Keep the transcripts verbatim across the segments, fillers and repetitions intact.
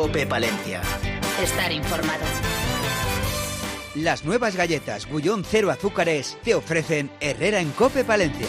COPE Palencia. Estar informado. Las nuevas galletas Bullón Cero Azúcares te ofrecen Herrera en COPE Palencia.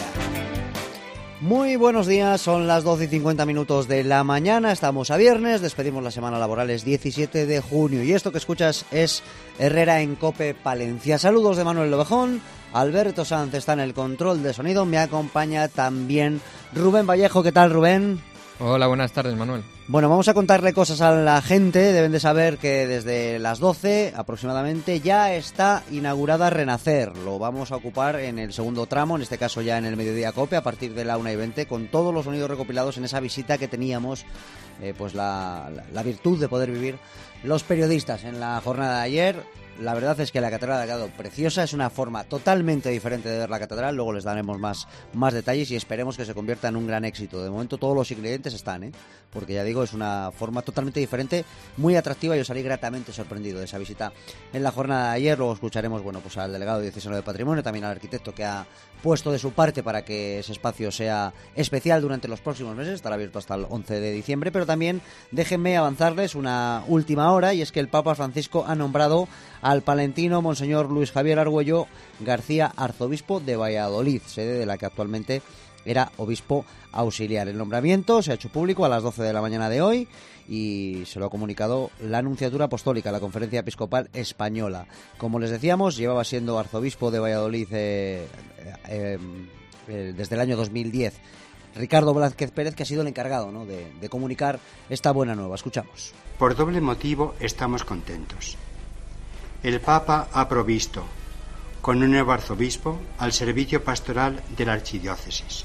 Muy buenos días, son las doce y cincuenta minutos de la mañana, estamos a viernes, despedimos la semana laboral, es diecisiete de junio y esto que escuchas es Herrera en COPE Palencia. Saludos de Manuel Lobejón, Alberto Sanz está en el control de sonido, me acompaña también Rubén Vallejo. ¿Qué tal, Rubén? Hola, buenas tardes, Manuel. Bueno, vamos a contarle cosas a la gente. Deben de saber que desde las doce aproximadamente ya está inaugurada Renacer. Lo vamos a ocupar en el segundo tramo, en este caso ya en el Mediodía COPE, a partir de la una y veinte, con todos los sonidos recopilados en esa visita que teníamos, eh, pues la, la, la virtud de poder vivir los periodistas en la jornada de ayer. La verdad es que la catedral ha quedado preciosa, es una forma totalmente diferente de ver la catedral, luego les daremos más, más detalles y esperemos que se convierta en un gran éxito. De momento todos los ingredientes están, ¿eh? Porque ya digo, es una forma totalmente diferente, muy atractiva y yo salí gratamente sorprendido de esa visita en la jornada de ayer. Luego escucharemos, bueno, pues al delegado diocesano de Patrimonio, también al arquitecto que ha puesto de su parte para que ese espacio sea especial durante los próximos meses, estará abierto hasta el once de diciembre, pero también déjenme avanzarles una última hora y es que el Papa Francisco ha nombrado al palentino Monseñor Luis Javier Argüello García, arzobispo de Valladolid, sede de la que actualmente era obispo auxiliar. El nombramiento se ha hecho público a las doce de la mañana de hoy y se lo ha comunicado la Nunciatura Apostólica, la Conferencia Episcopal Española. Como les decíamos, llevaba siendo arzobispo de Valladolid eh, eh, eh, desde el año dos mil diez Ricardo Blázquez Pérez, que ha sido el encargado, ¿no?, de, de comunicar esta buena nueva. Escuchamos. Por doble motivo estamos contentos. El Papa ha provisto con un nuevo arzobispo al servicio pastoral de la archidiócesis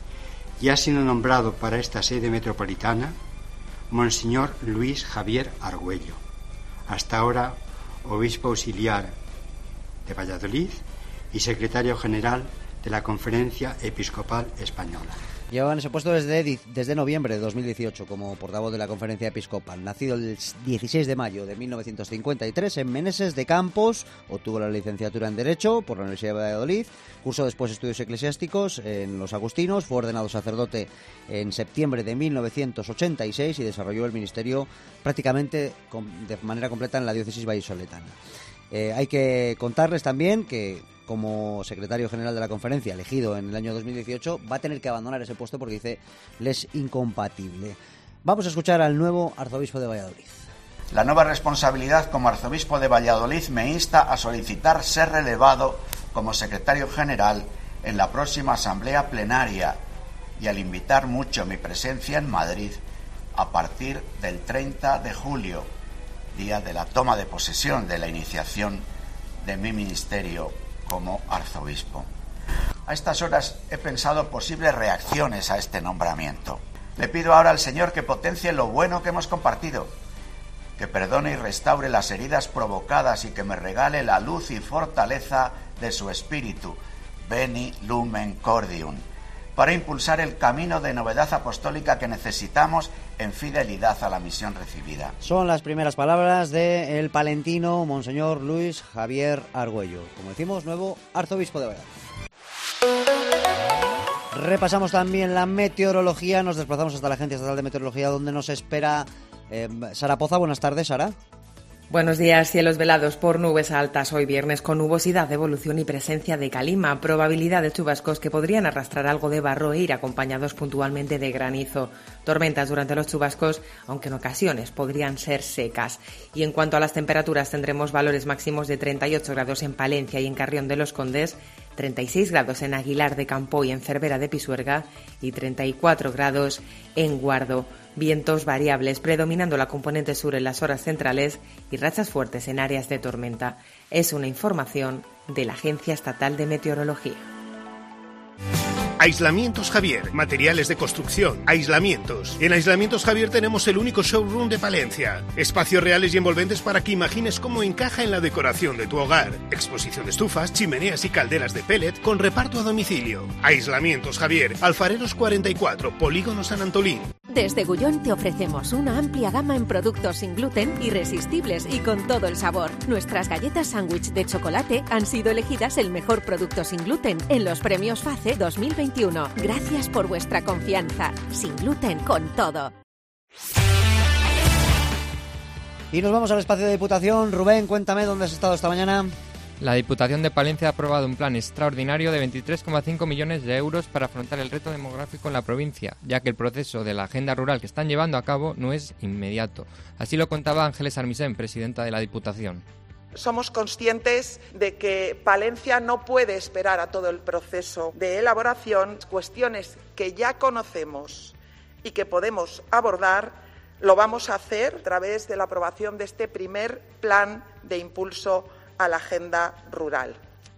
y ha sido nombrado para esta sede metropolitana Monseñor Luis Javier Argüello, hasta ahora obispo auxiliar de Valladolid y secretario general de la Conferencia Episcopal Española. Llevaba en ese puesto desde, desde noviembre de dos mil dieciocho como portavoz de la Conferencia Episcopal. Nacido el dieciséis de mayo de mil novecientos cincuenta y tres en Meneses de Campos, obtuvo la licenciatura en Derecho por la Universidad de Valladolid, cursó después estudios eclesiásticos en los Agustinos, fue ordenado sacerdote en septiembre de mil novecientos ochenta y seis y desarrolló el ministerio prácticamente de manera completa en la diócesis vallisoletana. Eh, hay que contarles también que, como secretario general de la conferencia, elegido en el año dos mil dieciocho, va a tener que abandonar ese puesto porque dice le es incompatible. Vamos a escuchar al nuevo arzobispo de Valladolid. La nueva responsabilidad como arzobispo de Valladolid me insta a solicitar ser relevado como secretario general en la próxima asamblea plenaria y al invitar mucho mi presencia en Madrid a partir del treinta de julio, día de la toma de posesión de la iniciación de mi ministerio como arzobispo. A estas horas he pensado posibles reacciones a este nombramiento. Le pido ahora al Señor que potencie lo bueno que hemos compartido, que perdone y restaure las heridas provocadas y que me regale la luz y fortaleza de su espíritu, Veni Lumen Cordium, para impulsar el camino de novedad apostólica que necesitamos en fidelidad a la misión recibida. Son las primeras palabras del palentino Monseñor Luis Javier Argüello, como decimos, nuevo arzobispo de Valladolid. Repasamos también la meteorología, nos desplazamos hasta la Agencia Estatal de Meteorología, donde nos espera eh, Sara Poza. Buenas tardes, Sara. Buenos días. Cielos velados por nubes altas hoy viernes con nubosidad, evolución y presencia de calima. Probabilidad de chubascos que podrían arrastrar algo de barro e ir acompañados puntualmente de granizo. Tormentas durante los chubascos, aunque en ocasiones podrían ser secas. Y en cuanto a las temperaturas, tendremos valores máximos de treinta y ocho grados en Palencia y en Carrión de los Condes, treinta y seis grados en Aguilar de Campo y en Cervera de Pisuerga y treinta y cuatro grados en Guardo. Vientos variables predominando la componente sur en las horas centrales y rachas fuertes en áreas de tormenta. Es una información de la Agencia Estatal de Meteorología. Aislamientos Javier, materiales de construcción, aislamientos. En Aislamientos Javier tenemos el único showroom de Palencia. Espacios reales y envolventes para que imagines cómo encaja en la decoración de tu hogar. Exposición de estufas, chimeneas y calderas de pellet con reparto a domicilio. Aislamientos Javier, Alfareros cuarenta y cuatro, Polígono San Antolín. Desde Gullón te ofrecemos una amplia gama en productos sin gluten, irresistibles y con todo el sabor. Nuestras galletas sándwich de chocolate han sido elegidas el mejor producto sin gluten en los premios FACE dos mil veintiuno. Gracias por vuestra confianza. Sin gluten, con todo. Y nos vamos al espacio de Diputación. Rubén, cuéntame dónde has estado esta mañana. La Diputación de Palencia ha aprobado un plan extraordinario de veintitrés coma cinco millones de euros para afrontar el reto demográfico en la provincia, ya que el proceso de la agenda rural que están llevando a cabo no es inmediato. Así lo contaba Ángeles Armisen, presidenta de la Diputación. Somos conscientes de que Palencia no puede esperar a todo el proceso de elaboración. Cuestiones que ya conocemos y que podemos abordar, lo vamos a hacer a través de la aprobación de este primer plan de impulso a la agenda rural.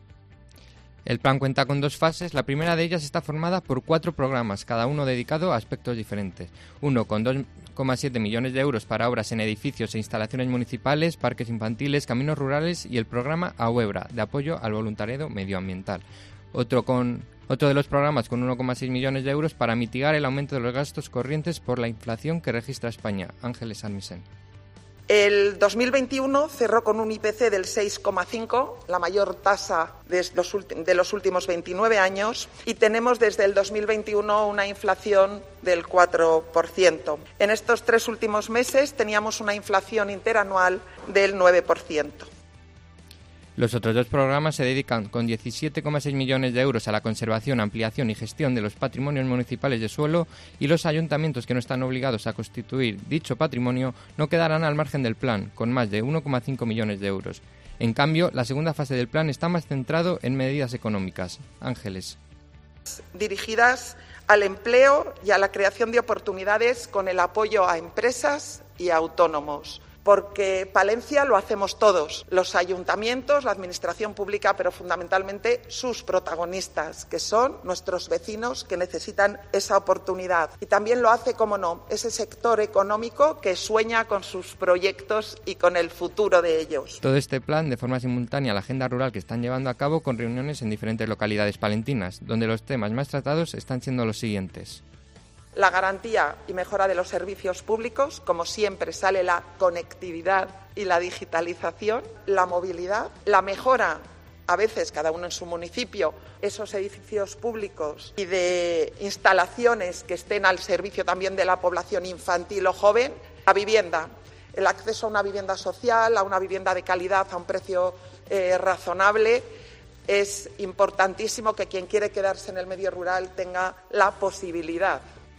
El plan cuenta con dos fases. La primera de ellas está formada por cuatro programas, cada uno dedicado a aspectos diferentes. Uno con dos coma siete millones de euros para obras en edificios e instalaciones municipales, parques infantiles, caminos rurales y el programa AUEBRA, de apoyo al voluntariado medioambiental. Otro con Otro de los programas con uno coma seis millones de euros para mitigar el aumento de los gastos corrientes por la inflación que registra España. Ángeles Armisen. El dos mil veintiuno cerró con un I P C del seis coma cinco, la mayor tasa de los, de los últimos veintinueve años, y tenemos desde el dos mil veintiuno una inflación del cuatro por ciento. En estos tres últimos meses teníamos una inflación interanual del nueve por ciento. Los otros dos programas se dedican con diecisiete coma seis millones de euros a la conservación, ampliación y gestión de los patrimonios municipales de suelo, y los ayuntamientos que no están obligados a constituir dicho patrimonio no quedarán al margen del plan, con más de uno coma cinco millones de euros. En cambio, la segunda fase del plan está más centrado en medidas económicas. Ángeles. Dirigidas al empleo y a la creación de oportunidades con el apoyo a empresas y a autónomos. Porque Palencia lo hacemos todos, los ayuntamientos, la administración pública, pero fundamentalmente sus protagonistas, que son nuestros vecinos que necesitan esa oportunidad. Y también lo hace, como no, ese sector económico que sueña con sus proyectos y con el futuro de ellos. Todo este plan, de forma simultánea a la agenda rural que están llevando a cabo con reuniones en diferentes localidades palentinas, donde los temas más tratados están siendo los siguientes. La garantía y mejora de los servicios públicos, como siempre sale la conectividad y la digitalización, la movilidad, la mejora, a veces cada uno en su municipio, esos edificios públicos y de instalaciones que estén al servicio también de la población infantil o joven, la vivienda, el acceso a una vivienda social, a una vivienda de calidad a un precio eh, razonable. Es importantísimo que quien quiere quedarse en el medio rural tenga la posibilidad.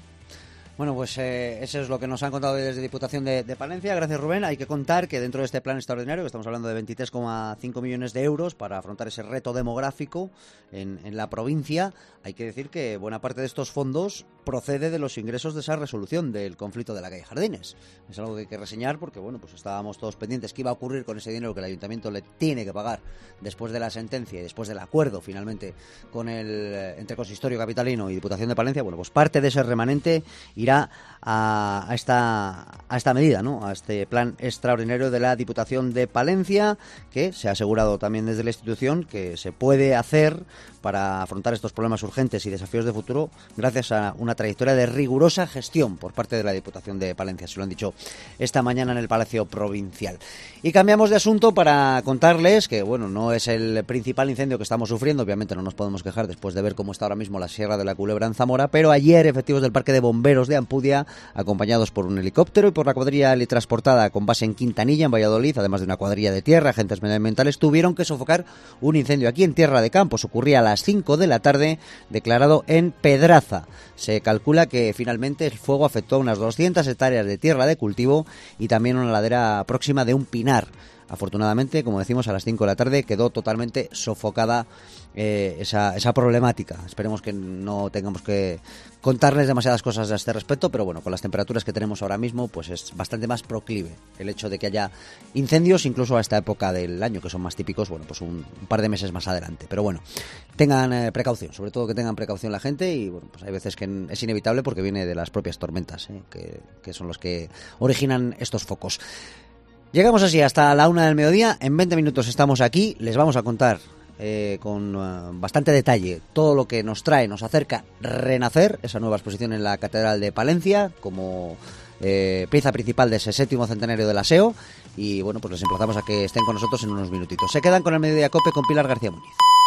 Bueno, pues eh, eso es lo que nos han contado desde Diputación de, de Palencia. Gracias, Rubén. Hay que contar que dentro de este plan extraordinario, que estamos hablando de veintitrés coma cinco millones de euros para afrontar ese reto demográfico en, en la provincia, hay que decir que buena parte de estos fondos procede de los ingresos de esa resolución del conflicto de la calle Jardines. Es algo que hay que reseñar porque, bueno, pues estábamos todos pendientes qué iba a ocurrir con ese dinero que el ayuntamiento le tiene que pagar después de la sentencia y después del acuerdo finalmente con el entre Consistorio Capitalino y Diputación de Palencia. Bueno, pues parte de ese remanente irá a, a esta a esta medida, ¿no? A este plan extraordinario de la Diputación de Palencia, que se ha asegurado también desde la institución que se puede hacer para afrontar estos problemas urgentes y desafíos de futuro gracias a una trayectoria de rigurosa gestión por parte de la Diputación de Palencia. Se lo han dicho esta mañana en el Palacio Provincial. Y cambiamos de asunto para contarles que, bueno, no es el principal incendio que estamos sufriendo, obviamente no nos podemos quejar después de ver cómo está ahora mismo la Sierra de la Culebra en Zamora, pero ayer efectivos del Parque de Bomberos de Ampudia, acompañados por un helicóptero y por la cuadrilla teletransportada con base en Quintanilla, en Valladolid, además de una cuadrilla de tierra, agentes medioambientales, tuvieron que sofocar un incendio aquí en Tierra de Campos. Ocurría a las cinco de la tarde, declarado en Pedraza. Se calcula que finalmente el fuego afectó a unas doscientas hectáreas de tierra de cultivo y también una ladera próxima de un pinar. Afortunadamente, como decimos, a las cinco de la tarde quedó totalmente sofocada eh, esa, esa problemática. Esperemos que no tengamos que contarles demasiadas cosas a este respecto, pero bueno, con las temperaturas que tenemos ahora mismo, pues es bastante más proclive el hecho de que haya incendios, incluso a esta época del año, que son más típicos, bueno, pues un, un par de meses más adelante. Pero bueno, tengan eh, precaución, sobre todo que tengan precaución la gente, y bueno, pues hay veces que es inevitable porque viene de las propias tormentas, eh, que, que son los que originan estos focos. Llegamos así hasta la una del mediodía. En veinte minutos estamos aquí. Les vamos a contar eh, con uh, bastante detalle todo lo que nos trae, nos acerca Renacer, esa nueva exposición en la Catedral de Palencia, como eh, pieza principal de ese séptimo centenario del Aseo. Y bueno, pues les emplazamos a que estén con nosotros en unos minutitos. Se quedan con el Mediodía Cope con Pilar García Muñiz.